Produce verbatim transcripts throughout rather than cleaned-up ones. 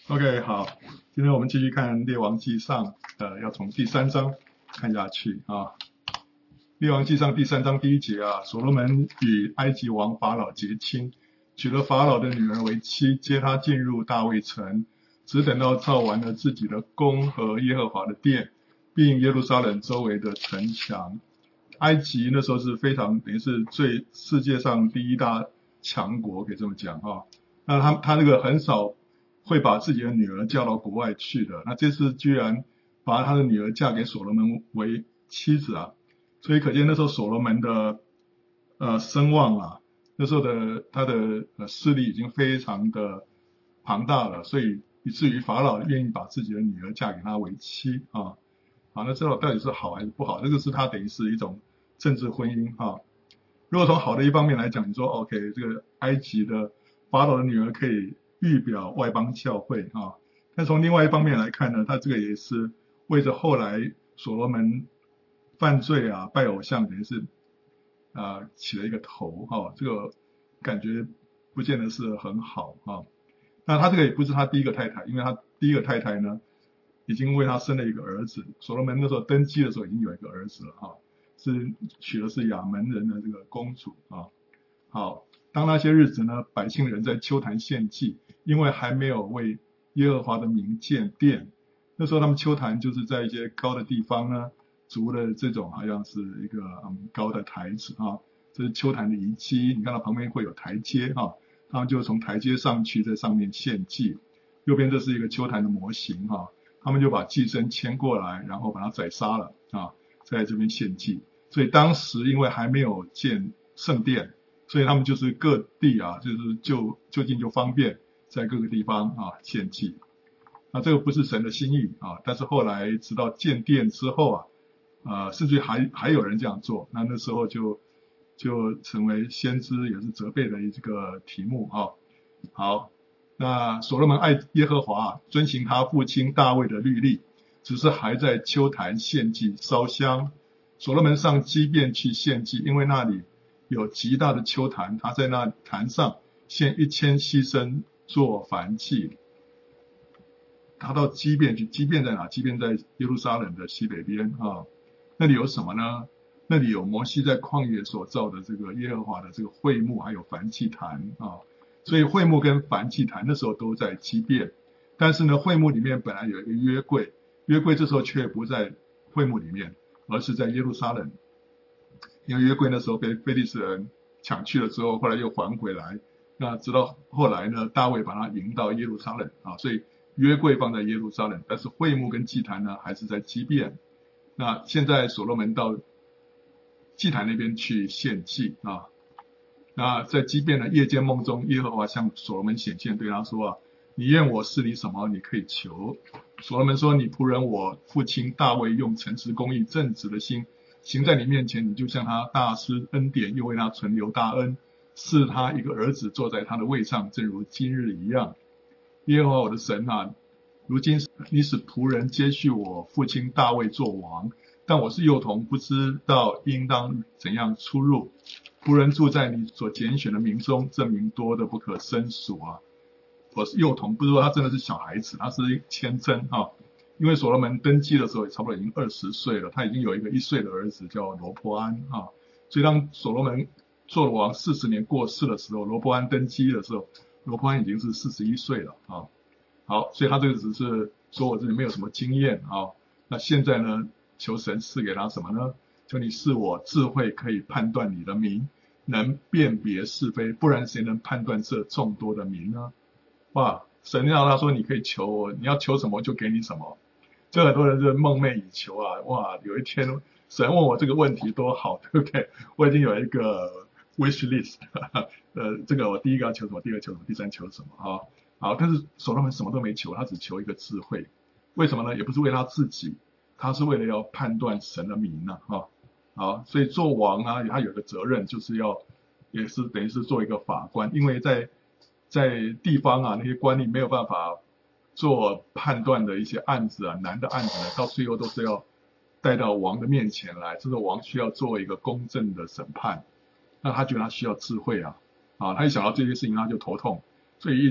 OK，好，今天我们继续看《列王纪上》，呃，要从第三章看下去啊。《列王纪上》第三章第一节啊，所罗门与埃及王法老结亲，娶了法老的女儿为妻，接他进入大卫城，只等到造完了自己的宫和耶和华的殿，并耶路撒冷周围的城墙。埃及那时候是非常等于是最世界上第一大强国，可以这么讲啊。那他他那个很少会把自己的女儿嫁到国外去的，那这次居然把他的女儿嫁给所罗门为妻子啊，所以可见那时候所罗门的呃声望啊，那时候的他的呃势力已经非常的庞大了，所以以至于法老愿意把自己的女儿嫁给他为妻啊。好，那这到底是好还是不好？这个是他等于是一种政治婚姻啊。如果从好的一方面来讲，你说 OK， 这个埃及的法老的女儿可以预表外邦教会啊，但从另外一方面来看呢，他这个也是为着后来所罗门犯罪啊、拜偶像，等于是啊、呃、起了一个头哈、啊，这个感觉不见得是很好啊。那他这个也不是他第一个太太，因为他第一个太太呢，已经为他生了一个儿子。所罗门那时候登基的时候已经有一个儿子了哈、啊，是娶的是亚门人的这个公主啊。好，当那些日子呢，百姓人在丘坛献祭，因为还没有为耶和华的名建殿。那时候他们丘坛就是在一些高的地方呢，筑了这种好像是一个嗯高的台子啊，这是丘坛的遗迹。你看到旁边会有台阶啊，他们就从台阶上去，在上面献祭。右边这是一个丘坛的模型哈、啊，他们就把祭牲牵过来，然后把它宰杀了啊，在这边献祭。所以当时因为还没有建圣殿，所以他们就是各地啊，就是就就近就方便在各个地方啊献祭。那这个不是神的心意啊，但是后来直到建殿之后啊，呃，甚至还还有人这样做，那那时候就就成为先知也是责备的一个题目啊。好，那所罗门爱耶和华，遵行他父亲大卫的律例，只是还在丘坛献祭烧香。所罗门上基遍去献祭，因为那里有极大的丘坛，他在那坛上献一千牺牲做燔祭。他到基遍去，基遍在哪？基遍在耶路撒冷的西北边啊。那里有什么呢？那里有摩西在旷野所造的这个耶和华的这个会幕，还有燔祭坛啊。所以会幕跟燔祭坛那时候都在基遍，但是呢，会幕里面本来有一个约柜，约柜这时候却不在会幕里面，而是在耶路撒冷。因为约柜那时候被非利士人抢去了之后，后来又还回来。那直到后来呢，大卫把它迎到耶路撒冷啊，所以约柜放在耶路撒冷，但是会幕跟祭坛呢还是在基遍。那现在所罗门到祭坛那边去献祭啊。那在基遍的夜间梦中，耶和华向所罗门显现，对他说啊，你愿我赐你什么，你可以求。所罗门说，你仆人我父亲大卫用诚实公义正直的心行在你面前，你就向他大施恩典，又为他存留大恩，赐他一个儿子坐在他的位上，正如今日一样。耶和华我的神啊，如今你使仆人接续我父亲大卫做王，但我是幼童，不知道应当怎样出入。仆人住在你所拣选的民中，这名多的不可胜数啊。我是幼童，不是说他真的是小孩子，他是谦真啊。因为所罗门登基的时候也差不多已经二十岁了，他已经有一个一岁的儿子叫罗波安啊。所以当所罗门做了王四十年过世的时候，罗波安登基的时候，罗波安已经是四十一岁了啊。好，所以他这个只是说我这里没有什么经验啊。那现在呢，求神赐给他什么呢？求你赐我智慧，可以判断你的名，能辨别是非，不然谁能判断这众多的名呢？哇，神让他说你可以求我，你要求什么就给你什么。这很多人是梦寐以求啊，哇，有一天神问我这个问题多好，对不对？我已经有一个 wish list， 呃，这个我第一个要求什么，第二个求什么，第三求什么啊？好，但是所罗门什么都没求，他只求一个智慧。为什么呢？也不是为他自己，他是为了要判断神的名呢、啊。好，所以做王啊，他有一个责任，就是要也是等于是做一个法官，因为在在地方啊，那些官吏没有办法做判断的一些案子啊，难的案子呢，到最后都是要带到王的面前来，这个王需要做一个公正的审判。那他觉得他需要智慧啊，啊，他一想到这些事情他就头痛，所以一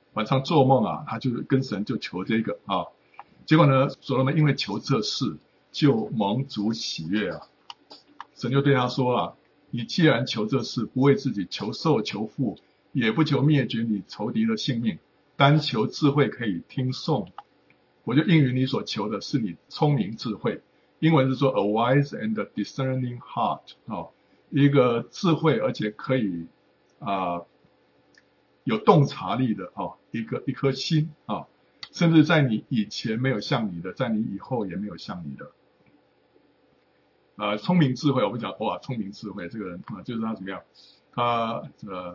晚上做梦啊，他就跟神就求这个啊，结果呢，所罗门因为求这事，就蒙主喜悦啊。神就对他说啊，你既然求这事，不为自己求寿求富，也不求灭绝你仇敌的性命，单求智慧可以听颂，我就应允你所求的，是你聪明智慧。英文是说 a wise and discerning heart 哦，一个智慧而且可以啊、呃、有洞察力的哦，一个一颗心啊、哦，甚至在你以前没有像你的，在你以后也没有像你的。呃，聪明智慧，我们讲哇，聪明智慧这个人啊、呃，就是他怎么样，他呃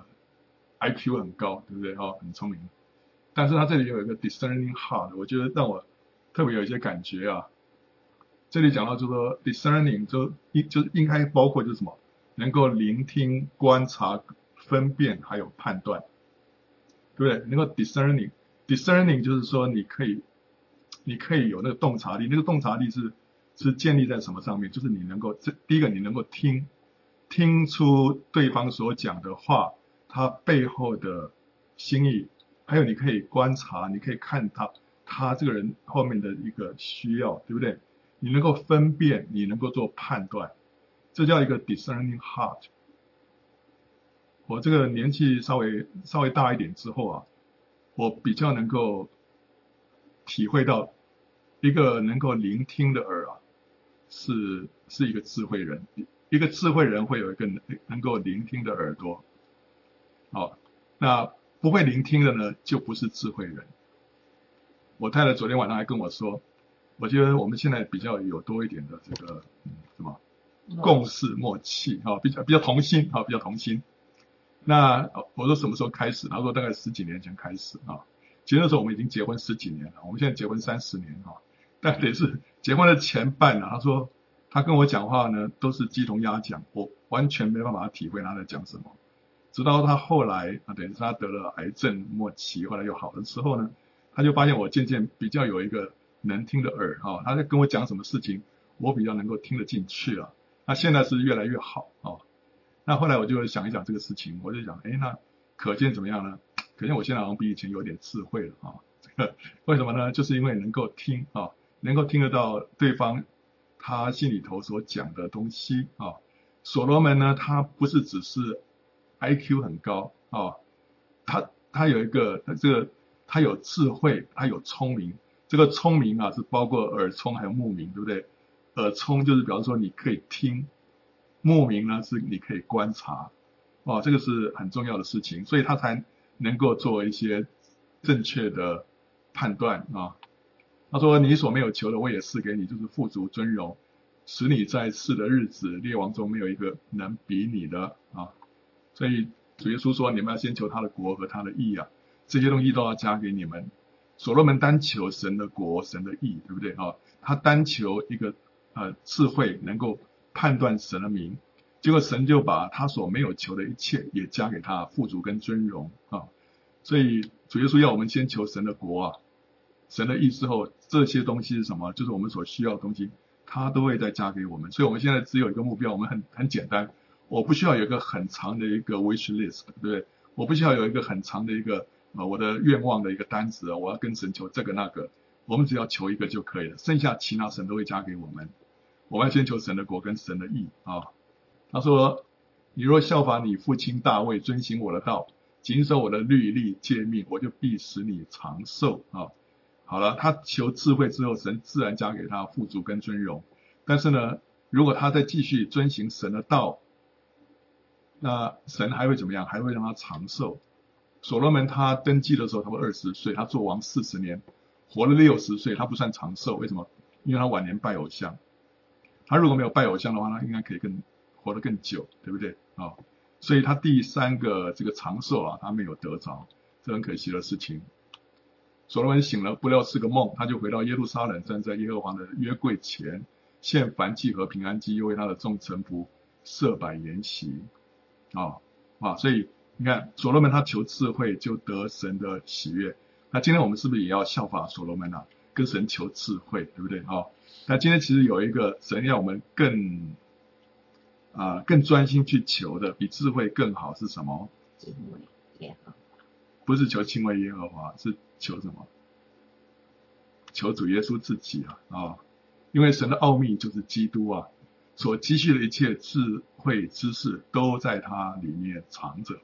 I Q 很高，对不对？哦，很聪明。但是他这里有一个 discerning heart， 我觉得让我特别有一些感觉啊。这里讲到就是说 discerning 就就应该包括就是什么，能够聆听、观察、分辨还有判断，对不对？能够 discerning discerning 就是说你可以你可以有那个洞察力，那个洞察力是是建立在什么上面？就是你能够这第一个你能够听听出对方所讲的话，他背后的心意，还有你可以观察，你可以看他他这个人后面的一个需要，对不对？你能够分辨，你能够做判断，这叫一个 discerning heart。我这个年纪稍微稍微大一点之后啊，我比较能够体会到，一个能够聆听的耳啊，是是一个智慧人。一个智慧人会有一个能能够聆听的耳朵。好，那不会聆听的呢，就不是智慧人。我太太昨天晚上还跟我说，我觉得我们现在比较有多一点的这个嗯什么共识默契啊，比较比较同心啊，比较同心。那我说什么时候开始？他说大概十几年前开始啊。其实那时候我们已经结婚十几年了，我们现在结婚三十年啊，但得是结婚的前半呢、啊。他说他跟我讲话呢都是鸡同鸭讲，我完全没办法体会他在讲什么。直到他后来啊，等于是他得了癌症末期，后来又好了之后呢，他就发现我渐渐比较有一个能听的耳啊，他在跟我讲什么事情，我比较能够听得进去了。那现在是越来越好啊。那后来我就想一想这个事情，我就想，哎，那可见怎么样呢？可见我现在好像比以前有点智慧了啊。这个为什么呢？就是因为能够听啊，能够听得到对方他心里头所讲的东西啊。所罗门呢，他不是只是 I Q 很高啊，他他有一个他这个他有智慧，他有聪明。这个聪明啊，是包括耳聪还有目明，对不对？耳聪就是比方说你可以听。目明呢是你可以观察，哦，这个是很重要的事情，所以他才能够做一些正确的判断啊。他说你所没有求的我也赐给你，就是富足尊荣，使你在世的日子列王中没有一个能比你的啊。所以主耶稣说你们要先求他的国和他的义啊，这些东西都要加给你们。所罗门单求神的国神的义，对不对啊？他单求一个呃智慧能够判断神的名，结果神就把他所没有求的一切也加给他，富足跟尊荣啊。所以主耶稣要我们先求神的国啊，神的义之后，这些东西是什么？就是我们所需要的东西，他都会再加给我们。所以我们现在只有一个目标，我们很很简单，我不需要有一个很长的一个 wish list， 对不对？我不需要有一个很长的一个呃我的愿望的一个单子，我要跟神求这个那个，我们只要求一个就可以了，剩下其他神都会加给我们。我们要先求神的国跟神的义啊。他说你若效法你父亲大卫，遵行我的道，谨守我的律例诫命，我就必使你长寿啊。好了，他求智慧之后，神自然加给他富足跟尊荣。但是呢，如果他再继续遵行神的道，那神还会怎么样？还会让他长寿。所罗门他登基的时候他二十岁，他做王四十年，活了六十岁，他不算长寿。为什么？因为他晚年拜偶像。他如果没有拜偶像的话，他应该可以更活得更久，对不对啊、哦？所以他第三个这个长寿啊，他没有得着，这很可惜的事情。所罗门醒了，不料是个梦，他就回到耶路撒冷，站在耶和华的约柜前，献燔祭和平安祭，又为他的众臣仆设摆筵席啊啊！所以你看，所罗门他求智慧，就得神的喜悦。那今天我们是不是也要效法所罗门啊，跟神求智慧，对不对啊？那今天其实有一个神要我们更啊、呃、更专心去求的，比智慧更好是什么？ 敬畏耶和华。 不是求敬畏耶和华，是求什么？求主耶稣自己啊啊！因为神的奥秘就是基督啊，所积蓄的一切智慧知识都在他里面藏着。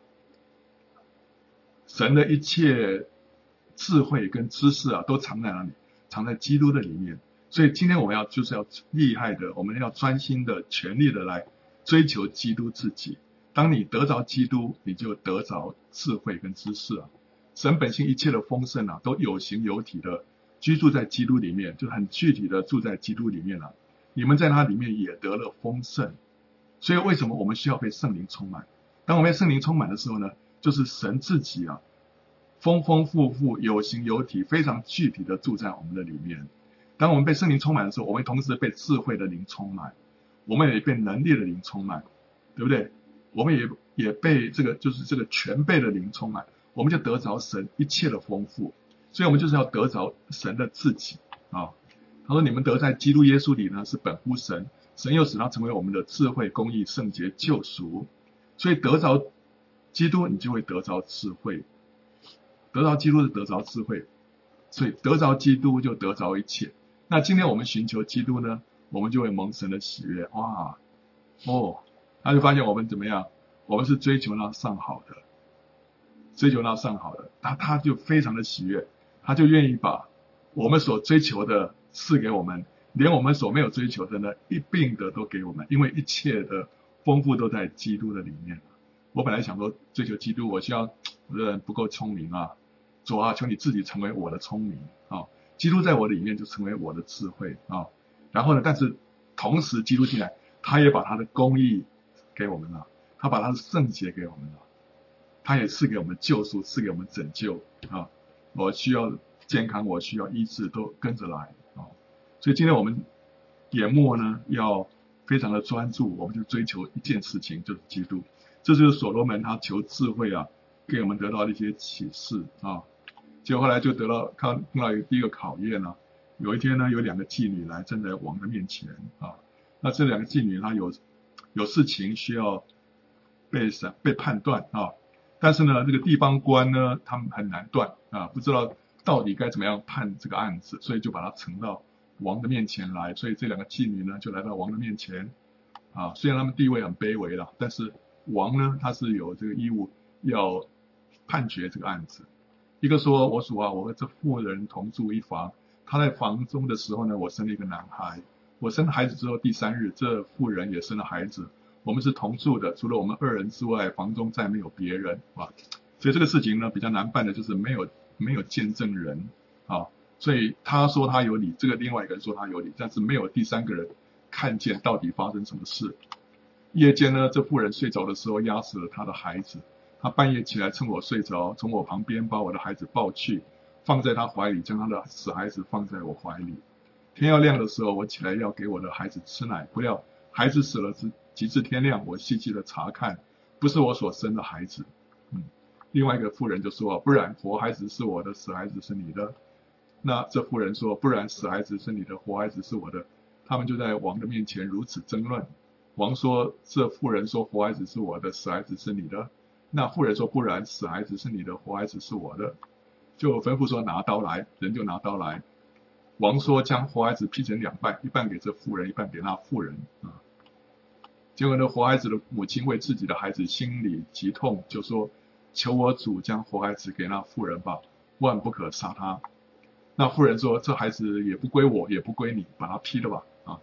神的一切智慧跟知识啊，都藏在哪里？藏在基督的里面。所以今天我们要就是要厉害的，我们要专心的、全力的来追求基督自己。当你得着基督，你就得着智慧跟知识啊。神本性一切的丰盛啊，都有形有体的居住在基督里面，就很具体的住在基督里面了、啊。你们在他里面也得了丰盛。所以为什么我们需要被圣灵充满？当我们被圣灵充满的时候呢，就是神自己啊，丰丰富富、有形有体、非常具体的住在我们的里面。当我们被圣灵充满的时候，我们同时被智慧的灵充满，我们也被能力的灵充满，对不对？我们也也被这个就是这个全备的灵充满，我们就得着神一切的丰富。所以我们就是要得着神的自己啊。他说：“你们得在基督耶稣里呢，是本乎神，神又使他成为我们的智慧、公义、圣洁、救赎。”所以得着基督，你就会得着智慧。得着基督是得着智慧，所以得着基督就得着一切。那今天我们寻求基督呢，我们就会蒙神的喜悦。哇，哦，他就发现我们怎么样？我们是追求那上好的，追求那上好的，他他就非常的喜悦，他就愿意把我们所追求的赐给我们，连我们所没有追求的呢，一并的都给我们，因为一切的丰富都在基督的里面。我本来想说追求基督，我需要我的人不够聪明啊，主啊，求你自己成为我的聪明啊，基督在我里面就成为我的智慧啊。然后呢，但是同时基督进来，他也把他的公义给我们了，他把他的圣洁给我们了，他也赐给我们救赎，赐给我们拯救啊。我需要健康，我需要医治，都跟着来啊。所以今天我们眼目呢要非常的专注，我们就追求一件事情，就是基督。这就是所罗门他求智慧啊，给我们得到的一些启示啊。结果后来就得到看碰到一个第一个考验啊。有一天呢，有两个妓女来站在王的面前啊。那这两个妓女她有有事情需要被审被判断啊，但是呢，这个地方官呢，他们很难断啊，不知道到底该怎么样判这个案子，所以就把他呈到王的面前来。所以这两个妓女呢，就来到王的面前啊。虽然他们地位很卑微了，但是王呢，他是有这个义务要判决这个案子。一个说：“我主啊，我和这妇人同住一房，他在房中的时候呢，我生了一个男孩。我生了孩子之后，第三日，这妇人也生了孩子。我们是同住的，除了我们二人之外，房中再没有别人啊。所以这个事情呢，比较难办的就是没有没有见证人啊。所以他说他有理，这个另外一个人说他有理，但是没有第三个人看见到底发生什么事。夜间呢，这妇人睡着的时候，压死了他的孩子。他半夜起来，趁我睡着，从我旁边把我的孩子抱去，放在他怀里，将他的死孩子放在我怀里。天要亮的时候，我起来要给我的孩子吃奶，不料孩子死了，及至天亮，我细细的查看，不是我所生的孩子。嗯，另外一个妇人就说：不然活孩子是我的，死孩子是你的。那这妇人说：不然死孩子是你的，活孩子是我的。他们就在王的面前如此争论。王说：这妇人说活孩子是我的，死孩子是你的。那妇人说：不然死孩子是你的，活孩子是我的。就吩咐说拿刀来，人就拿刀来。王说将活孩子劈成两半，一半给这妇人，一半给那妇人啊。结果呢，活孩子的母亲为自己的孩子心里极痛，就说：求我主将活孩子给那妇人吧，万不可杀他。那妇人说：这孩子也不归我，也不归你，把他劈了吧啊。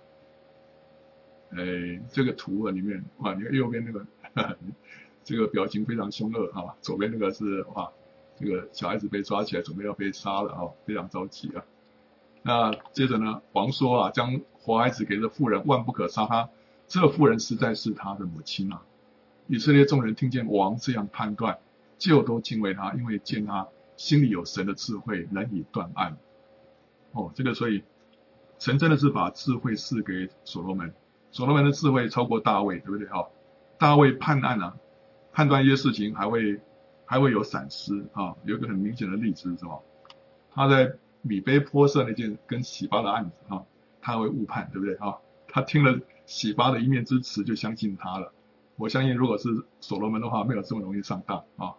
哎，这个图里面哇，你看右边那个呵呵这个表情非常凶恶啊，左边那个是哇，这个小孩子被抓起来准备要被杀了啊，非常着急啊。那接着呢，王说啊，将活孩子给这妇人，万不可杀他。这妇人实在是他的母亲啊。以色列众人听见王这样判断，就都敬畏他，因为见他心里有神的智慧，能以断案。哦，这个所以神真的是把智慧赐给所罗门，所罗门的智慧超过大卫，对不对啊？大卫判案啊，判断一些事情还会还会有闪失啊。有一个很明显的例子是什么？他在米非波设那件跟洗巴的案子啊，他会误判，对不对啊？他听了洗巴的一面之词就相信他了。我相信如果是所罗门的话，没有这么容易上当啊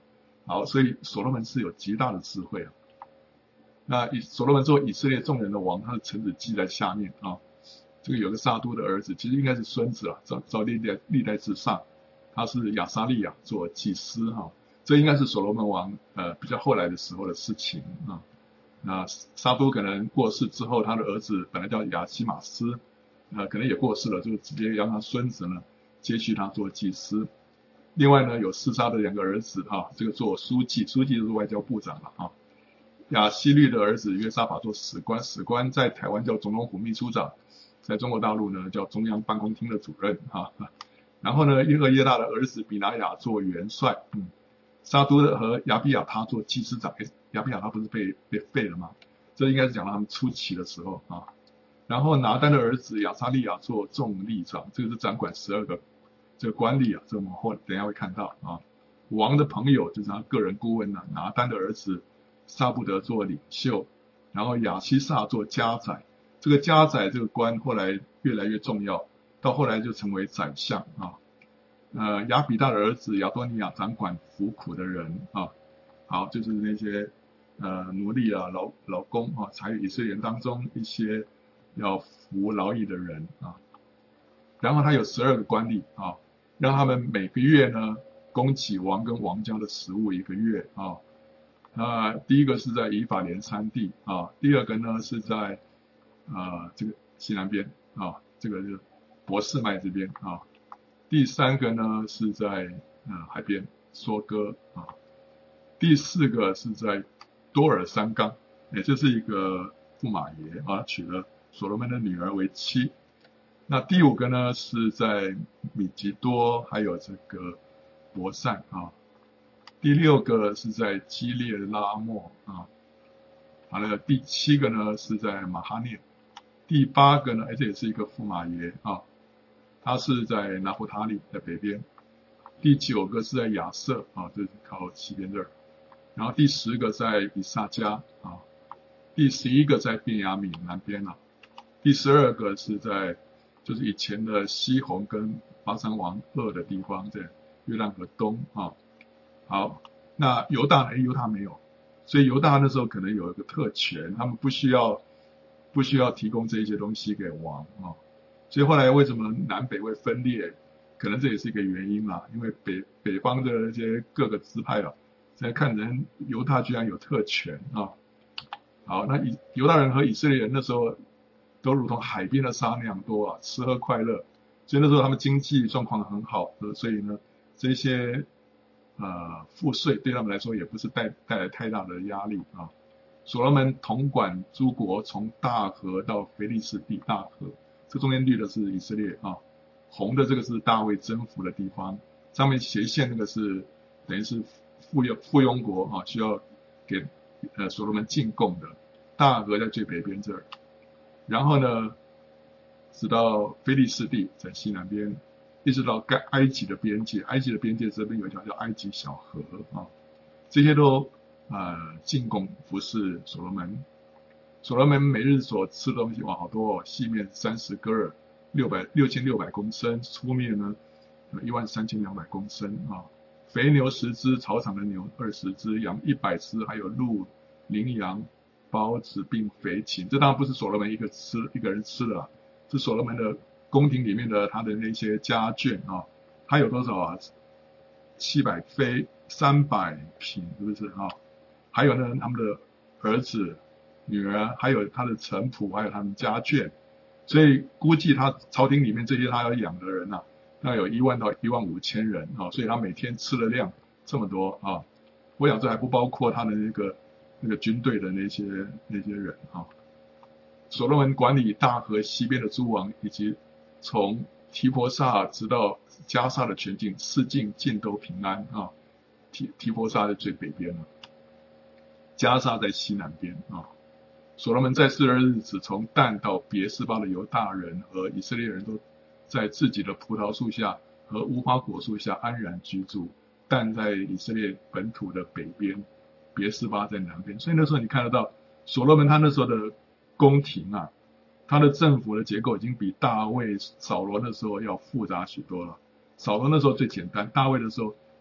好，所以所罗门是有极大的智慧啊。那以所罗门做以色列众人的王，他的臣子记在下面啊。这个有个撒督的儿子，其实应该是孙子啊，照照历代历代志上，他是亚撒利亚做祭司哈、啊。这应该是所罗门王呃比较后来的时候的事情啊。那撒督可能过世之后，他的儿子本来叫亚西马斯，呃可能也过世了，就直接让他孙子呢接续他做祭司。另外呢，有示撒的两个儿子哈、啊，这个做书记，书记就是外交部长了啊。亚希律的儿子约沙法做史官，史官在台湾叫总统府秘书长，在中国大陆呢叫中央办公厅的主任哈、啊。然后呢，约俄耶大的儿子比拿雅做元帅，嗯，撒督和亚比亚他做祭司长。亚比亚他不是被被废了吗？这应该是讲到他们初期的时候啊。然后拿单的儿子亚撒利亚做众吏长，这个是掌管十二个这个官吏啊，这我们后等一下会看到啊。王的朋友就是他个人顾问啊，拿单的儿子撒布德做领袖，然后亚西撒做家宰。这个家宰这个官后来越来越重要，到后来就成为宰相啊。呃，亚比大的儿子亚多尼亚掌管服苦的人啊。好，就是那些呃奴隶啊、劳劳工啊，还有以色列人当中一些要服劳役的人啊。然后他有十二个官吏啊，让他们每个月呢供给王跟王家的食物一个月啊。那第一个是在以法莲山地啊，第二个呢是在呃这个西南边啊，这个是伯示麦这边啊。第三个呢是在呃海边梭哥啊。第四个是在多尔山冈，也就是一个驸马爷啊，娶了所罗门的女儿为妻。那第五个呢是在米吉多，还有这个伯善啊。第六个是在基列拉莫啊。好了，第七个呢是在马哈念。第八个呢，而且也是一个驸马爷啊，他是在拿弗他利在北边。第九个是在亚瑟啊，就是靠西边这儿。然后第十个在以萨迦啊，第十一个在便雅悯南边啊，第十二个是在就是以前的西宏跟巴珊王噩的地方，在约旦河东啊。好，那犹大呢？犹大没有，所以犹大那时候可能有一个特权，他们不需要不需要提供这些东西给王啊。所以后来为什么南北会分裂？可能这也是一个原因啦，因为北北方的那些各个支派啊。在看人犹大居然有特权啊！好，那以犹大人和以色列人那时候都如同海边的沙那样多啊，吃喝快乐，所以那时候他们经济状况很好，所以呢，这些呃赋税对他们来说也不是带带来太大的压力啊。所罗门统管诸国，从大河到腓利士地大河，这中间绿的是以色列啊，红的这个是大卫征服的地方，上面斜线那个是等于是。附庸附庸国啊，需要给呃所罗门进贡的，大河在最北边这儿，然后呢，直到腓利士地在西南边，一直到盖埃及的边界，埃及的边界这边有一条叫埃及小河啊，这些都呃进贡服侍所罗门。所罗门每日所吃的东西哇好多哦，细面三十戈尔，六百六千六百公升，粗面呢一万三千两百公升啊。肥牛十只，草场的牛二十只，羊一百只，还有鹿、羚羊、包子并肥禽。这当然不是所罗门一个吃一个人吃的啦，是所罗门的宫廷里面的他的那些家眷啊。他有多少啊？七百妃，三百嫔，是不是啊？还有呢，他们的儿子、女儿，还有他的臣仆，还有他们家眷。所以估计他朝廷里面这些他要养的人啊。那有一万到一万五千人啊，所以他每天吃的量这么多啊，我想这还不包括他的那个那个军队的那些那些人啊。所罗门管理大河西边的诸王，以及从提婆萨直到加萨的全境，四境尽都平安啊。提提婆萨在最北边了，加萨在西南边啊。所罗门在世的日子，从但到别是巴的犹大人和以色列人都。在自己的葡萄树下和无花果树下安然居住，但在以色列本土的北边，别是巴在南边。所以那时候你看得到所罗门他那时候的宫廷啊，他的政府的结构已经比大卫、扫罗那时候要复杂许多了。扫罗那时候最简单，大卫的时候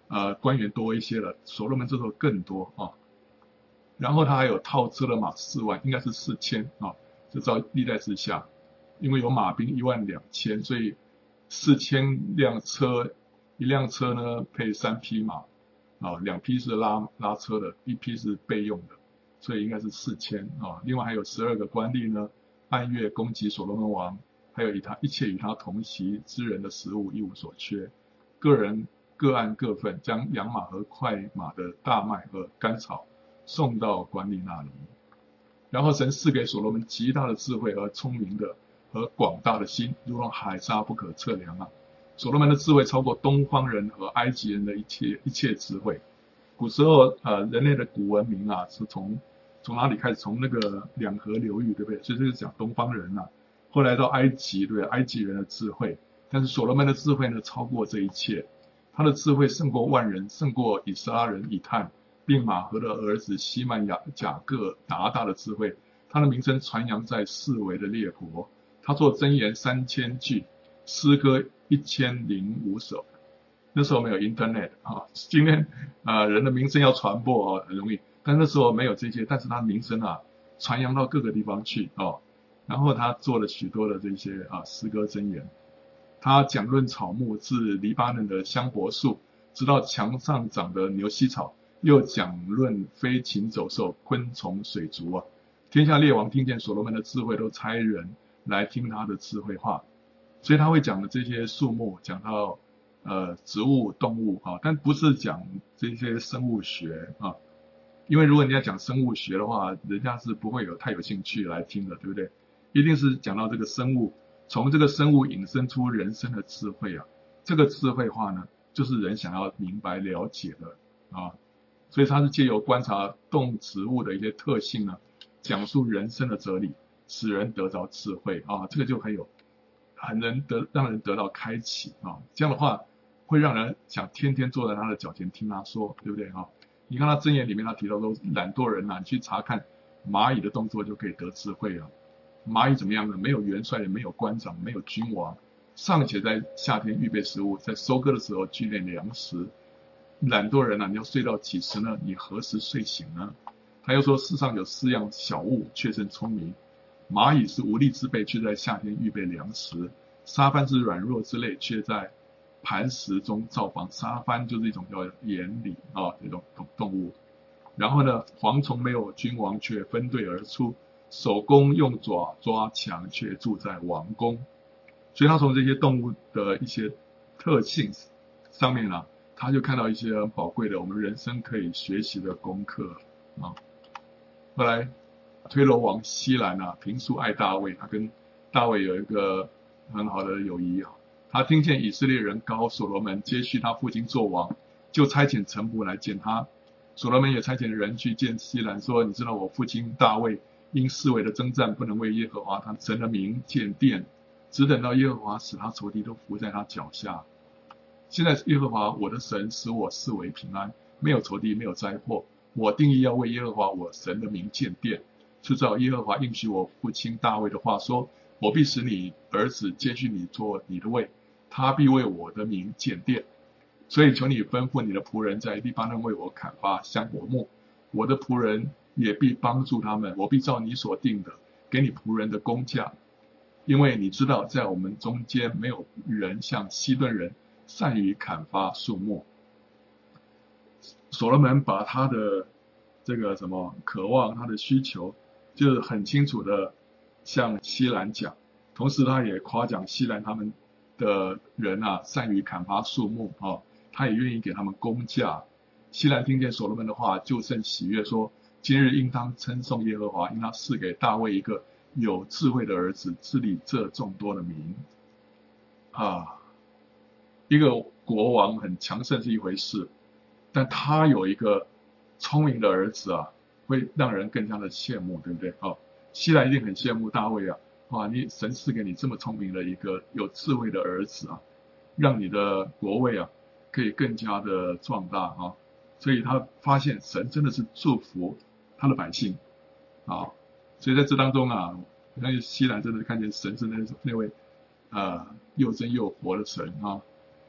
呃官员多一些了，所罗门这时候更多啊。然后他还有套车的马四万，应该是四千啊，就照历代之下，因为有马兵一万两千，所以四千辆车，一辆车呢配三匹马啊，两匹是拉拉车的，一匹是备用的，所以应该是四千啊。另外还有十二个官吏呢，按月供给所罗门王，还有与他一切与他同席之人的食物一无所缺，个人各按各份，将羊马和快马的大麦和甘草送到官吏那里。然后神赐给所罗门极大的智慧和聪明的和广大的心，如同海沙不可测量啊。所罗门的智慧超过东方人和埃及人的一切一切智慧。古时候呃人类的古文明啊是从从哪里开始？从那个两河流域，对不对？所以这是讲东方人啊。后来到埃及，对不对？埃及人的智慧，但是所罗门的智慧呢超过这一切，他的智慧胜过万人，胜过以斯拉人以探，并马和的儿子西曼雅雅各达大的智慧，他的名声传扬在四围的列国。他做箴言三千句，诗歌一千零五首。那时候没有 Internet 啊，今天啊、呃、人的名声要传播啊很容易，但那时候没有这些，但是他名声啊传扬到各个地方去哦。然后他做了许多的这些啊诗歌箴言，他讲论草木，自黎巴嫩的香柏树，直到墙上长的牛膝草。又讲论飞禽走兽、昆虫、水族啊，天下列王听见所罗门的智慧，都差人来听他的智慧话。所以他会讲的这些树木，讲到呃植物、动物啊，但不是讲这些生物学啊，因为如果你要讲生物学的话，人家是不会有太有兴趣来听的，对不对？一定是讲到这个生物，从这个生物引申出人生的智慧啊，这个智慧话呢，就是人想要明白了解的啊。所以他是借由观察动植物的一些特性呢，讲述人生的哲理，使人得着智慧啊，这个就很有，很能得让人得到开启啊。这样的话，会让人想天天坐在他的脚前听他说，对不对啊？你看他箴言里面他提到说，懒惰人啊，你去查看蚂蚁的动作就可以得智慧啊。蚂蚁怎么样呢？没有元帅，也没有官长，没有君王，尚且在夏天预备食物，在收割的时候聚敛粮食。懒惰人啊，你要睡到几时呢？你何时睡醒呢？他又说，世上有四样小物，却甚聪明。蚂蚁是无力之辈，却在夏天预备粮食；沙帆是软弱之类，却在磐石中造房。沙帆就是一种叫眼里啊，这种动物。然后呢，蝗虫没有君王，却分队而出；守宫用爪抓墙，却住在王宫。所以他从这些动物的一些特性上面啊，他就看到一些很宝贵的我们人生可以学习的功课啊。后来推罗王西兰啊，平素爱大卫，他跟大卫有一个很好的友谊啊。他听见以色列人高所罗门接续他父亲做王，就差遣臣仆来见他。所罗门也差遣人去见西兰，说：你知道我父亲大卫因四围的征战，不能为耶和华他神的名建殿，只等到耶和华使他仇敌都伏在他脚下。现在耶和华我的神使我四围平安，没有仇敌，没有灾祸。我定义要为耶和华我神的名建殿，就照耶和华应许我父亲大卫的话说：我必使你儿子接续你做你的位，他必为我的名建殿。所以求你吩咐你的仆人在黎巴嫩为我砍伐香柏木，我的仆人也必帮助他们，我必照你所定的给你仆人的工价，因为你知道在我们中间没有人像西顿人善于砍伐树木。所罗门把他的这个什么渴望，他的需求，就是很清楚的向西兰讲，同时他也夸奖西兰他们的人啊，善于砍伐树木啊，他也愿意给他们工价。西兰听见所罗门的话，就甚喜悦，说：今日应当称颂耶和华，因他赐给大卫一个有智慧的儿子，治理这众多的民啊。一个国王很强盛是一回事，但他有一个聪明的儿子啊，会让人更加的羡慕，对不对？哦，西兰一定很羡慕大卫啊，哇，你神赐给你这么聪明的一个有智慧的儿子啊，让你的国位啊可以更加的壮大啊，所以他发现神真的是祝福他的百姓啊，所以在这当中啊，那西兰真的看见神是那那位呃又真又活的神啊。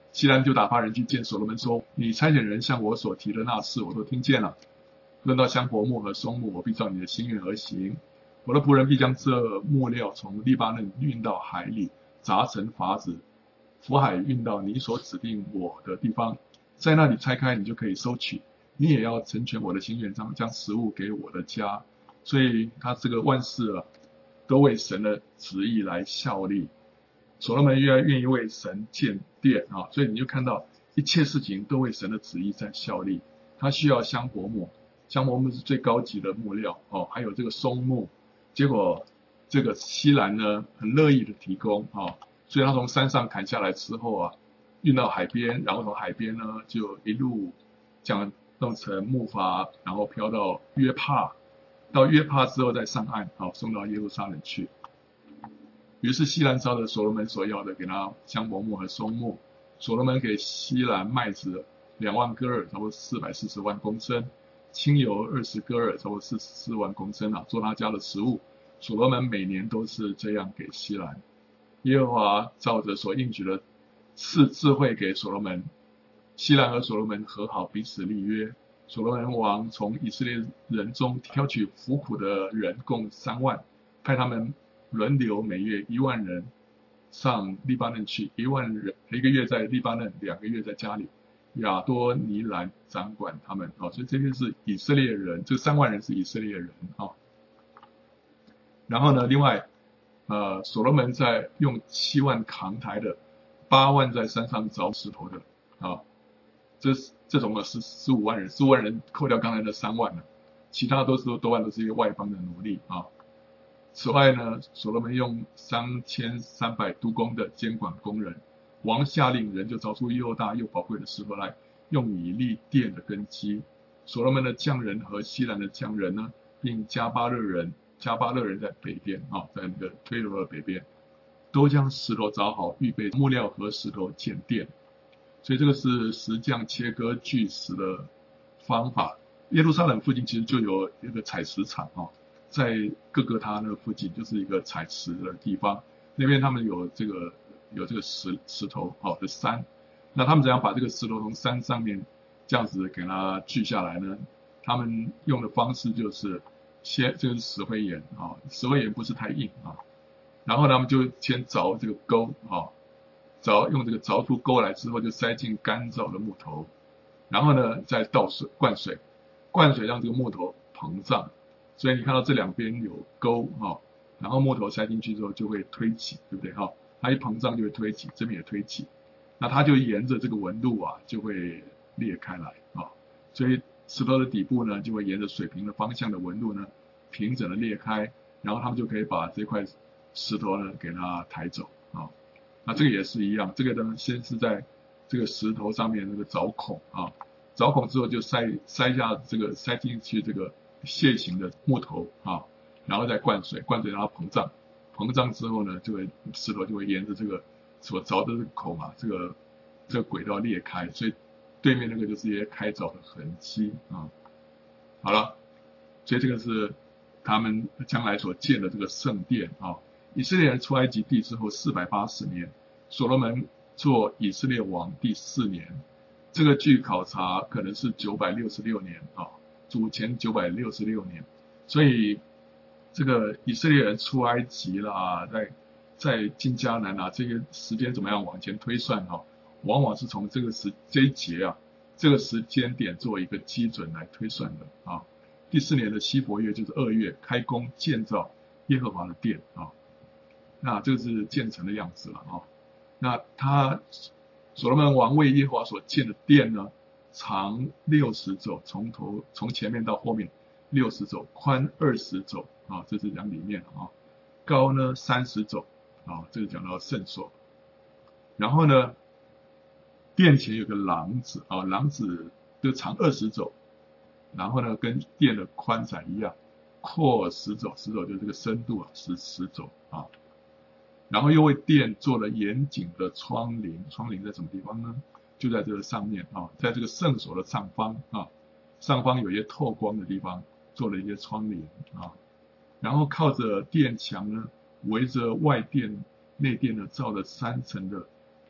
希兰就打发人去见所罗门说：你差遣人向我所提的那事，我都听见了。论到香柏木和松木，我必照你的心愿而行。我的仆人必将这木料从利巴嫩运到海里，砸成筏子，浮海运到你所指定我的地方，在那里拆开，你就可以收取。你也要成全我的心愿，将将食物给我的家。所以他这个万事啊，都为神的旨意来效力。所罗门越来愿意为神建殿啊，所以你就看到一切事情都为神的旨意在效力。他需要香柏木，香柏木是最高级的木料哦，还有这个松木。结果这个希兰呢，很乐意的提供啊，所以他从山上砍下来之后啊，运到海边，然后从海边呢就一路这样弄成木筏，然后飘到约帕，到约帕之后再上岸，好送到耶路撒冷去。于是希兰照着所罗门所要的，给他香柏木和松木。所罗门给希兰麦子两万戈尔，差不多四百四十万公升；清油二十戈尔，差不多四十四万公升啊，做他家的食物。所罗门每年都是这样给希兰。耶和华照着所应许的赐智慧给所罗门。希兰和所罗门和好，彼此立约。所罗门王从以色列人中挑取服苦的人共三万，派他们轮流每月一万人上利巴嫩去，一万人一个月在利巴嫩，两个月在家里。亚多尼兰掌管他们，哦，所以这些是以色列人，这三万人是以色列人啊、哦。然后呢，另外，呃，所罗门在用七万扛抬的，八万在山上凿石头的啊、哦，这这种的是十五万人，十五万人扣掉刚才的三万了，其他都是多半都是一些外邦的奴隶啊。此外呢，所罗门用三千三百督工的监管工人，王下令人就凿出又大又宝贵的石头来，用以立殿的根基。所罗门的匠人和希兰的匠人呢，并加巴勒人，加巴勒人在北边啊，在那个推罗的北边，都将石头凿好，预备木料和石头建殿。所以这个是石匠切割巨石的方法。耶路撒冷附近其实就有一个采石场啊，在各个他那附近就是一个采石的地方，那边他们有这个有这个石石头好的山，那他们怎样把这个石头从山上面这样子给它锯下来呢？他们用的方式就是先这个是石灰岩啊，石灰岩不是太硬啊，然后他们就先凿这个沟啊。凿用这个凿出沟来之后，就塞进干燥的木头，然后呢再倒水灌水，灌水让这个木头膨胀，所以你看到这两边有沟哈、哦，然后木头塞进去之后就会推起，对不对哈、哦？它一膨胀就会推起，这边也推起，那它就沿着这个纹路啊就会裂开来啊、哦，所以石头的底部呢就会沿着水平的方向的纹路呢平整的裂开，然后他们就可以把这块石头呢给它抬走啊。哦，那这个也是一样，这个呢先是在这个石头上面那个凿孔啊，凿孔之后就塞塞下这个塞进去这个楔形的木头啊，然后再灌水，灌水让它膨胀，膨胀之后呢，就会石头就会沿着这个所凿的这个孔啊，这个这个轨道裂开，所以对面那个就是一些开凿的痕迹啊。好了，所以这个是他们将来所建的这个圣殿啊。以色列人出埃及地之后四百八十年，所罗门做以色列王第四年，这个据考察可能是九百六十六年啊，主前九百六十六年，所以这个以色列人出埃及啦，在在进迦南啊，这些时间怎么样往前推算啊，往往是从这个时这一节啊，这个时间点做一个基准来推算的啊。第四年的希伯月就是二月开工建造耶和华的殿啊。那这个是建成的样子了啊。那他所罗门王为耶和华所建的殿呢，长六十肘，从头从前面到后面六十肘，宽二十肘啊，这是讲里面啊。高呢三十肘啊，这个讲到圣所。然后呢，殿前有个廊子啊，廊子就长二十肘，然后呢跟殿的宽窄一样，阔十肘，十肘就是这个深度啊，十十肘啊。然后又为殿做了严谨的窗棂，窗棂在什么地方呢？就在这个上面啊，在这个圣所的上方啊，上方有一些透光的地方做了一些窗棂啊。然后靠着殿墙呢，围着外殿内殿呢造了三层的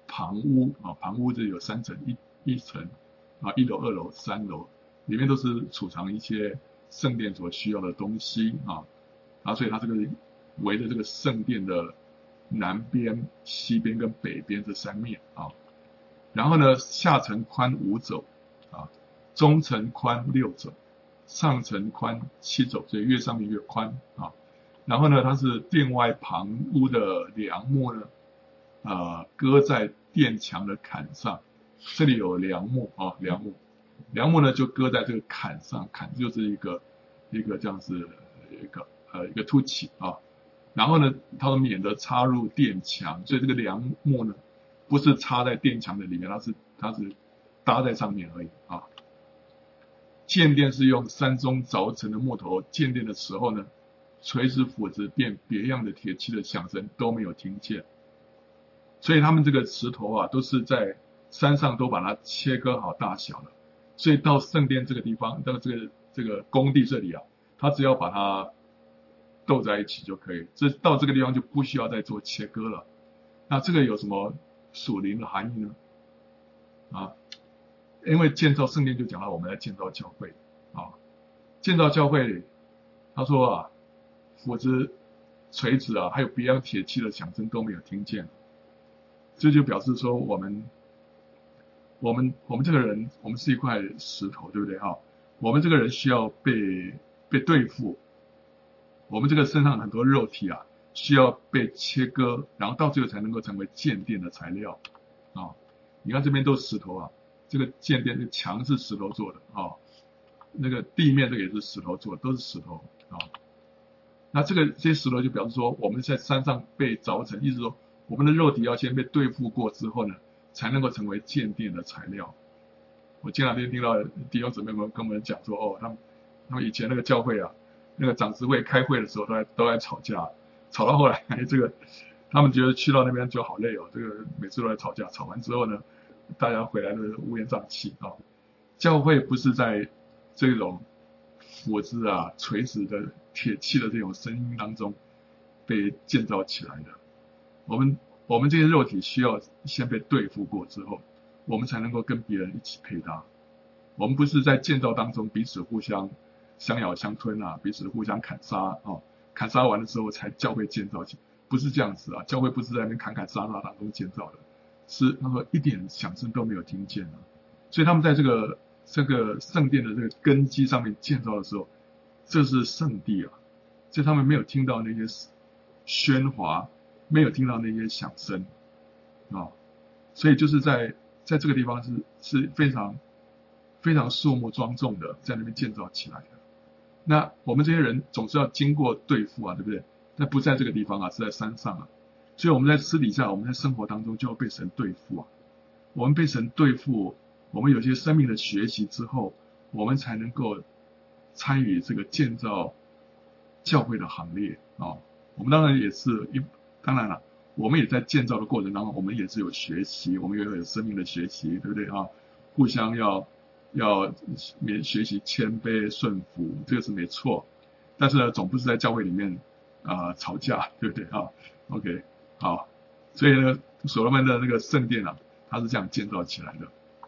旁屋啊，旁屋这有三层，一一层啊，一楼、二楼、三楼，里面都是储藏一些圣殿所需要的东西啊，啊，所以它这个围着这个圣殿的南边、西边跟北边这三面啊，然后呢，下层宽五肘啊，中层宽六肘，上层宽七肘，所以越上面越宽啊。然后呢，它是殿外旁屋的梁木呢，呃，搁在殿墙的坎上，这里有梁木啊，梁木，梁木呢就搁在这个坎上，坎就是一个一个这样子一个呃一个凸起啊。然后呢，它说免得插入殿墙，所以这个梁木呢，不是插在殿墙的里面，它是它是搭在上面而已啊。建殿是用山中凿成的木头建殿的时候呢，锤子、斧子便别样的铁器的响声都没有听见，所以他们这个石头啊，都是在山上都把它切割好大小了，所以到圣殿这个地方，到这个这个工地这里啊，他只要把它斗在一起就可以，这到这个地方就不需要再做切割了。那这个有什么属灵的含义呢？啊，因为建造圣殿就讲到我们在建造教会啊，建造教会，他说啊，斧子、锤子啊，还有别样铁器的响声都没有听见，这就表示说我们，我们我们这个人，我们是一块石头，对不对啊？我们这个人需要被被对付，我们这个身上很多肉体啊，需要被切割，然后到最后才能够成为建殿的材料啊。你看这边都是石头啊，这个建殿的墙是石头做的啊，那个地面这个也是石头做的，都是石头啊。那这个这些石头就表示说，我们在山上被凿成，意思说我们的肉体要先被对付过之后呢，才能够成为建殿的材料。我前两天听到弟兄姊妹们跟我们讲说，哦，他们他们以前那个教会啊，那个长执会开会的时候都在都在吵架，吵到后来这个他们觉得去到那边就好累哦，这个每次都在吵架，吵完之后呢，大家回来都乌烟瘴气啊。教会不是在这种斧子啊、锤子的铁器的这种声音当中被建造起来的。我们我们这些肉体需要先被对付过之后，我们才能够跟别人一起配搭。我们不是在建造当中彼此互相相咬相吞啊，彼此互相砍杀啊，砍杀完了之后才教会建造起，不是这样子啊。教会不是在那边砍砍杀杀当中建造的，是他说一点响声都没有听见啊。所以他们在这个这个圣殿的这个根基上面建造的时候，这是圣地啊，所以他们没有听到那些喧哗，没有听到那些响声啊，所以就是在在这个地方是是非常非常肃穆庄重的，在那边建造起来的。那我们这些人总是要经过对付啊，对不对？那不在这个地方啊，是在山上啊，所以我们在私底下，我们在生活当中就要被神对付啊。我们被神对付，我们有些生命的学习之后，我们才能够参与这个建造教会的行列啊。我们当然也是一，当然了，我们也在建造的过程当中，我们也是有学习，我们也有生命的学习，对不对啊？互相要要学习谦卑顺服，这个是没错。但是呢，总不是在教会里面啊、呃、吵架，对不对啊 ？OK， 好，所以呢，所罗门的那个圣殿啊，它是这样建造起来的。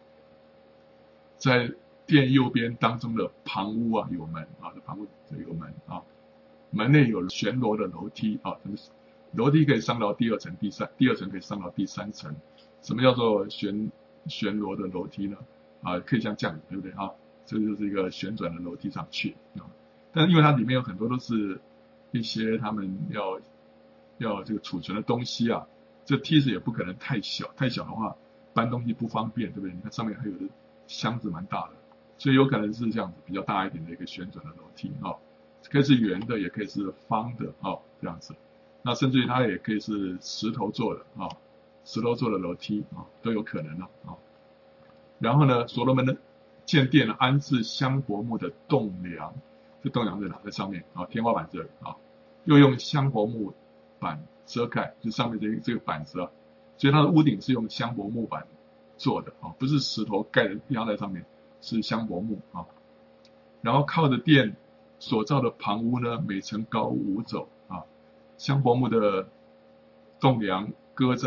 在殿右边当中的旁屋啊有门啊，旁屋有门啊，门内有旋螺的楼梯啊，楼梯可以上到第二层、第三，第二层可以上到第三层。什么叫做旋旋螺的楼梯呢？啊，可以像这样，对不对啊？这个就是一个旋转的楼梯上去啊。但因为它里面有很多都是一些他们要要这个储存的东西啊，这梯子也不可能太小，太小的话搬东西不方便，对不对？你看上面还有的箱子蛮大的，所以有可能是这样子比较大一点的一个旋转的楼梯啊，可以是圆的，也可以是方的啊，这样子。那甚至于它也可以是石头做的啊，石头做的楼梯啊，都有可能了啊。然后呢，所罗门的建殿呢，安置香柏木的栋梁，这栋梁在哪？在上面啊，天花板这里啊，又用香柏木板遮盖，就上面这这个板子啊，所以它的屋顶是用香柏木板做的啊，不是石头盖的压在上面，是香柏木啊。然后靠着殿所造的旁屋呢，每层高五肘啊，香柏木的栋梁搁在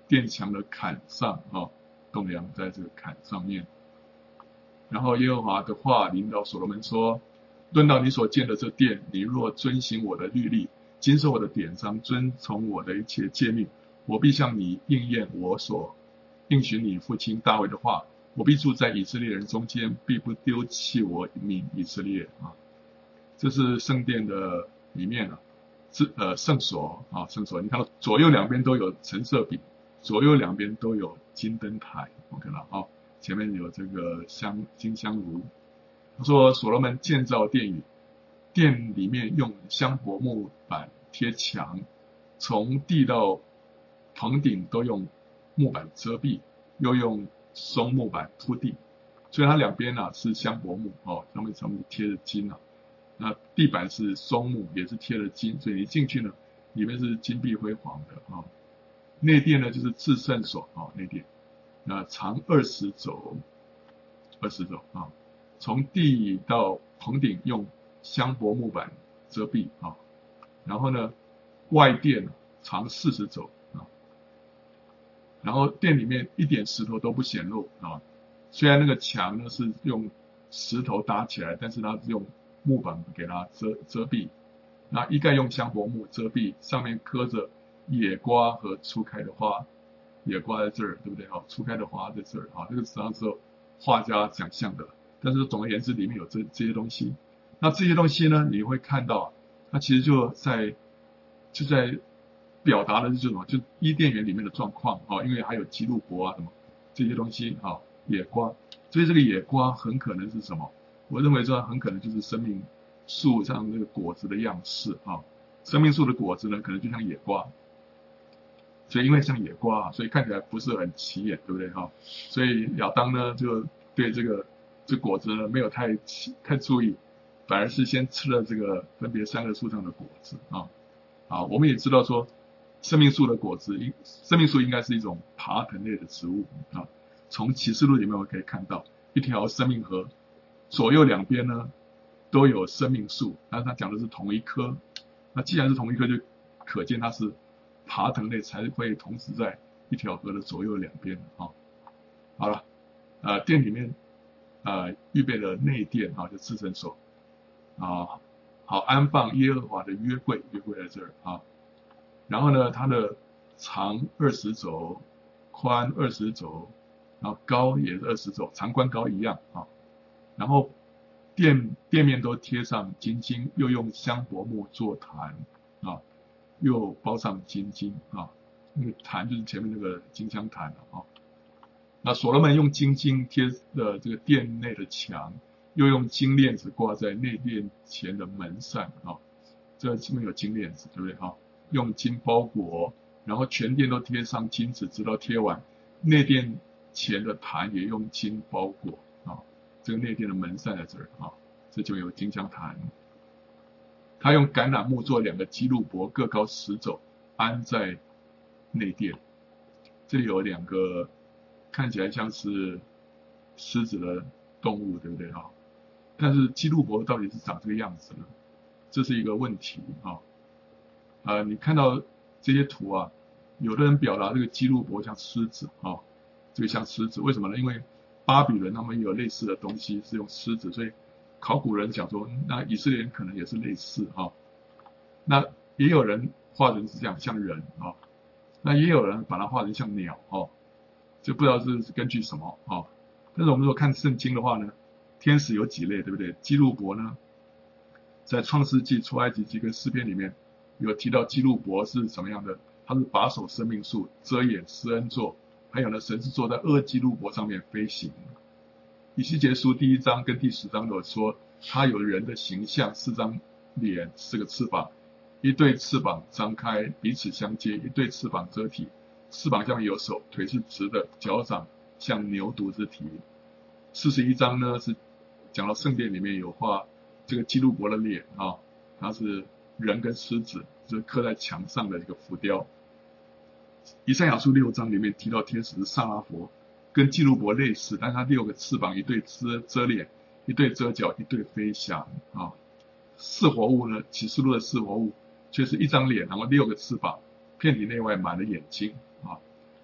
殿墙的坎上啊，栋梁在这个坎上面。然后耶和华的话临到所罗门说：论到你所建的这殿，你若遵行我的律例，经受我的典章，遵从我的一切诫命，我必向你应验我所应许你父亲大卫的话。我必住在以色列人中间，必不丢弃我民以色列啊。这是圣殿的里面啊，是呃圣所啊，圣所。你看到左右两边都有陈设饼，左右两边都有金灯台 ，OK 了啊。前面有这个香金香炉。他说所罗门建造殿宇，殿里面用香柏木板贴墙，从地到棚顶都用木板遮蔽，又用松木板铺地，所以它两边啊是香柏木哦，上面上面贴着金啊。那地板是松木，也是贴了金，所以你进去呢，里面是金碧辉煌的啊。内殿呢就是至圣所啊，内殿，那长二十肘，二十肘啊，从地到棚顶用香柏木板遮蔽啊。然后呢，外殿长四十肘啊。然后殿里面一点石头都不显露啊，虽然那个墙呢是用石头搭起来，但是它是用木板给它遮遮蔽。那一概用香柏木遮蔽，上面刻着野瓜和初开的花，野瓜在这儿，对不对？好，初开的花在这儿啊，这个实际上是画家想象的，但是总而言之里面有这这些东西。那这些东西呢，你会看到，它其实就在就在表达的是什么？就伊甸园里面的状况啊，因为还有基路伯啊什么这些东西啊，野瓜，所以这个野瓜很可能是什么？我认为说很可能就是生命树上那个果子的样式啊，生命树的果子呢，可能就像野瓜，所以因为像野瓜，所以看起来不是很起眼，对不对哈？所以亚当呢就对这个这果子呢没有太太注意，反而是先吃了这个分别三个树上的果子啊啊，我们也知道说。生命树的果子，生命树应该是一种爬藤类的植物啊。从启示录里面我们可以看到一条生命河，左右两边呢都有生命树，但是它讲的是同一棵。那既然是同一棵，就可见它是爬藤类才会同时在一条河的左右两边啊。好了，呃，殿里面呃预备了内殿啊，就至圣所啊，好安放耶和华的约柜，约柜在这儿啊。然后呢，它的长二十肘，宽二十肘，然后高也是二十肘，长宽高一样啊。然后殿殿面都贴上金金，又用香柏木做坛啊，又包上金金啊。那个坛就是前面那个金香坛了啊。那所罗门用金金贴的这个殿内的墙，又用金链子挂在内殿前的门上啊。这前面有金链子，对不对啊？用金包裹，然后全殿都贴上金子，直到贴完。内殿前的坛也用金包裹啊，这个内殿的门扇在这儿啊，这就有金香坛。他用橄榄木做两个基路伯，各高十肘，安在内殿。这里有两个看起来像是狮子的动物，对不对啊？但是基路伯到底是长这个样子呢？这是一个问题啊。呃，你看到这些图啊，有的人表达这个基路伯像狮子啊，这个像狮子，为什么呢？因为巴比伦他们有类似的东西是用狮子，所以考古人讲说，那以色列人可能也是类似啊。那也有人画成是这样像人啊，那也有人把它画成像鸟啊，就不知道是根据什么啊。但是我们如果看圣经的话呢，天使有几类，对不对？基路伯呢，在创世纪、出埃及记跟诗篇里面。有提到基路伯是什么样的？他是把守生命树，遮掩施恩座，还有呢，神是坐在二基路伯上面飞行。以西结书第一章跟第十章有说，他有人的形象，四张脸，四个翅膀，一对翅膀张开，彼此相接，一对翅膀遮体，翅膀下面有手，腿是直的，脚掌像牛犊之蹄。四十一章呢是讲到圣殿里面有画这个基路伯的脸啊，他是。人跟狮子就是刻在墙上的一个浮雕。以赛亚书六章里面提到天使是萨拉佛，跟基路伯类似，但是他六个翅膀，一对遮遮脸，一对遮脚，一对飞翔啊。四活物呢，启示录的四活物却是一张脸，然后六个翅膀，遍体内外满了眼睛啊。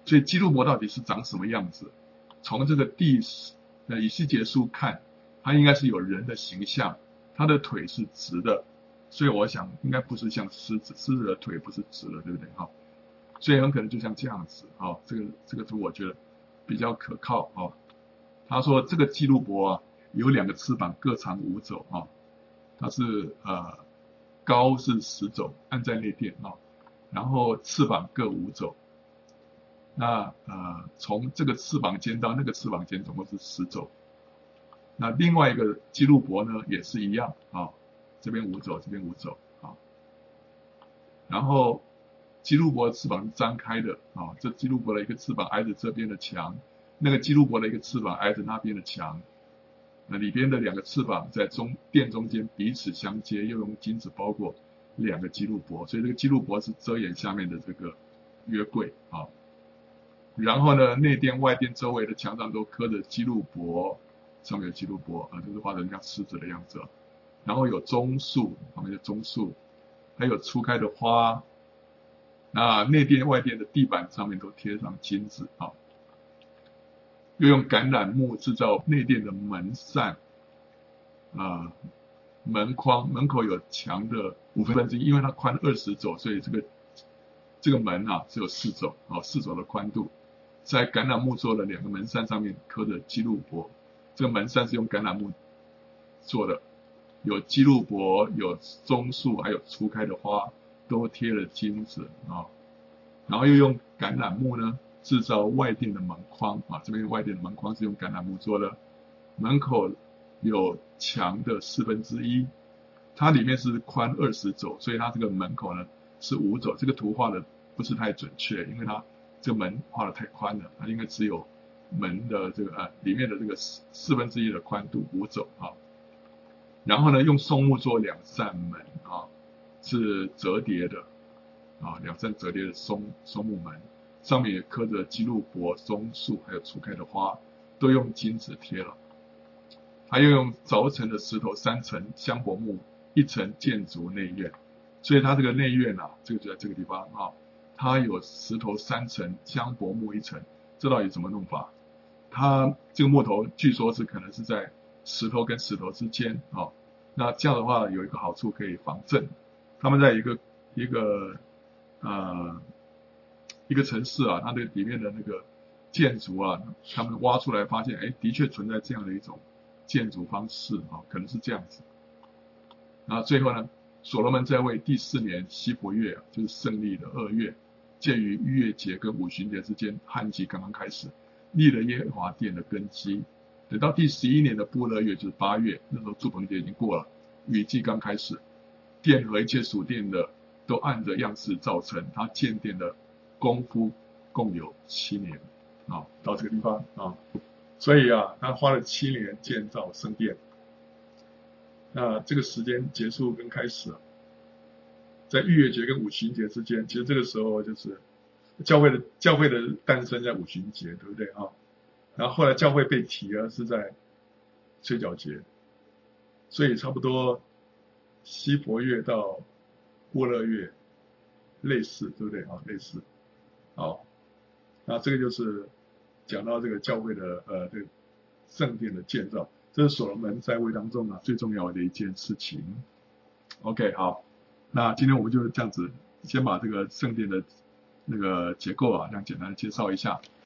所以基路伯到底是长什么样子？从这个第呃以西结书看，它应该是有人的形象，它的腿是直的，所以我想应该不是像狮子，狮子的腿不是直的，对不对？哈、哦，所以很可能就像这样子。哦，这个这个图我觉得比较可靠。哦，他说这个基路伯啊有两个翅膀，各长五肘。啊、哦，它是呃高是十肘，按在内殿。啊、哦，然后翅膀各五肘。那呃，从这个翅膀尖到那个翅膀尖总共是十肘。那另外一个基路伯呢，也是一样啊，这边五肘，这边五肘啊。然后基路伯的翅膀是张开的啊，这基路伯的一个翅膀挨着这边的墙，那个基路伯的一个翅膀挨着那边的墙。那里边的两个翅膀在中殿中间彼此相接，又用金子包裹两个基路伯，所以这个基路伯是遮掩下面的这个约柜啊。然后呢，内殿外殿周围的墙上都刻着基路伯，上面有基路伯啊，就是画成像狮子的样子。然后有棕树，旁边的棕树，还有初开的花。那内殿外殿的地板上面都贴上金子啊。又用橄榄木制造内殿的门扇啊，门框，门口有墙的五分之一，因为它宽二十肘，所以这个这个门啊只有四肘啊，四肘的宽度。在橄榄木做的两个门扇上面刻着基路伯，这个门扇是用橄榄木做的，有基路伯，有棕树，还有初开的花，都贴了金子啊。然后又用橄榄木呢制造外殿的门框啊，这边外殿的门框是用橄榄木做的，门口有墙的四分之一，它里面是宽二十肘，所以它这个门口呢是五肘。这个图画的不是太准确，因为它这个门画的太宽了，它应该只有门的这个呃里面的这个四四分之一的宽度，五肘啊。然后呢，用松木做两扇门啊，是折叠的啊，两扇折叠的松松木门，上面也刻着基路伯、棕树，还有初开的花，都用金子贴了。还有用凿成的石头三层香柏木一层建筑内院，所以它这个内院啊，这个就在这个地方啊。它有石头三层，香柏木一层，这到底怎么弄法？它这个木头据说是可能是在石头跟石头之间啊，那这样的话有一个好处可以防震。他们在一个一个呃一个城市啊，它的里面的那个建筑啊，他们挖出来发现，哎，的确存在这样的一种建筑方式啊，可能是这样子。然后最后呢，所罗门在位第四年西伯月，就是胜利的二月。介于逾越节跟五旬节之间，旱季刚刚开始，立了耶和华殿的根基。等到第十一年的布勒月，就是八月，那时候住棚节已经过了，雨季刚开始，殿和一切属殿的都按着样式造成。他建殿的功夫共有七年啊，到这个地方啊，所以啊，他花了七年建造圣殿。那这个时间结束跟开始啊，在逾越节跟五旬节之间，其实这个时候就是教会的教会的诞生在五旬节，对不对啊？然后后来教会被提了是在吹角节，所以差不多西伯月到波勒月类似，对不对啊？类似。好，那这个就是讲到这个教会的呃这个圣殿的建造，这是所罗门在位当中啊最重要的一件事情。OK， 好。那今天我们就这样子，先把这个圣殿的那个结构啊，这样简单的介绍一下。